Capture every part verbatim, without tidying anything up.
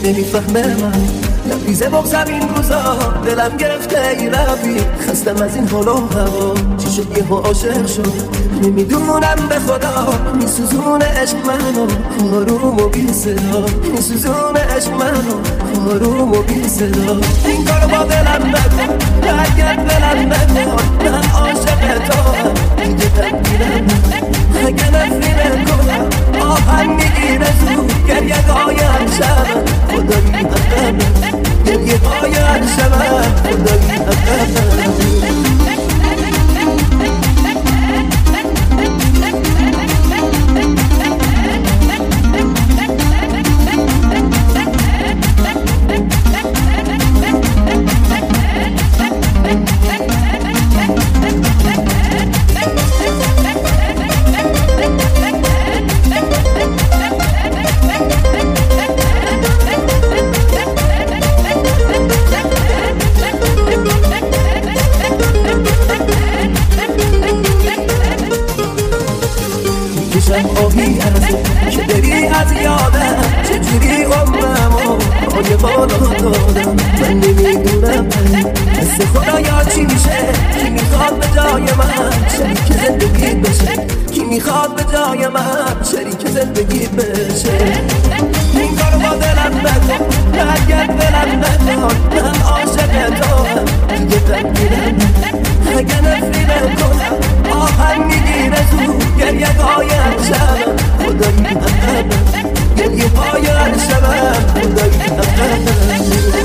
نمیفهمه من لبریزه بغزم این روزا دلم گرفته ای رفیق خستم از این حال و هوا چی شد یه عاشق شد نمیدونم به خدا میسوزونه عشق منو آروم و بی صدا میسوزونه عشق منو آروم و بی صدا این کارو با دلم نکن برگرد دلم نکن من عاشق تو هم دیگه تبدیلم اگه نفرینه کنم آهم میگیره زود گریه های هر شبم خدایی حقمه گریه های هر شبم خدایی حقمه آهی از که دری از یادم چجوری عمرمو آیه بالا دادم من نمیدونم مثل خدایا چی میشه کی میخواد به جای من شریک زندگی بشه کی میخواد به جای من شریک زندگی بشه این کارو با دلم نکن برگرد دلم نکن من عاشق تو هم دیگه تبدیلم اگه نفرینه کنم آهم میگیره زود گریه های هر شبم خدایی حقمه گریه های هر شبم خدایی حقمه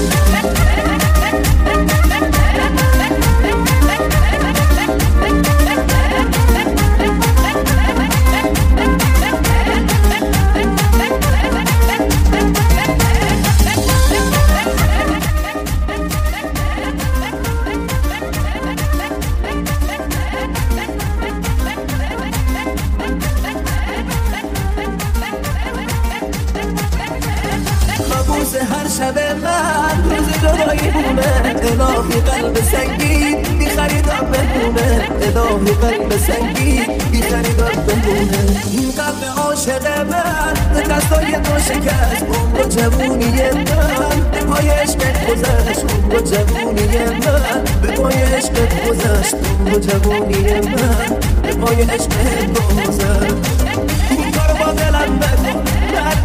هر شب من روز جدایی بونه الهی قلب سنگی بی خریدار بمونه الهی قلب سنگی بی خریدار بمونه این قلب عاشق من به دستای تو شکست عمر و جوونی من به پای عشقت گذشت عمر و جوونی من به پای عشقت گذشت عمر و جوونی من به پای عشقت گذشت این کارو با دلم نکن